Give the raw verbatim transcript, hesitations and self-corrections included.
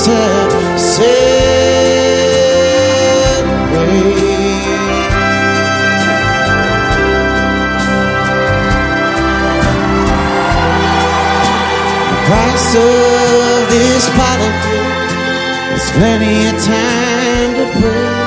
have set away. The price of this bottle is plenty of time to pray.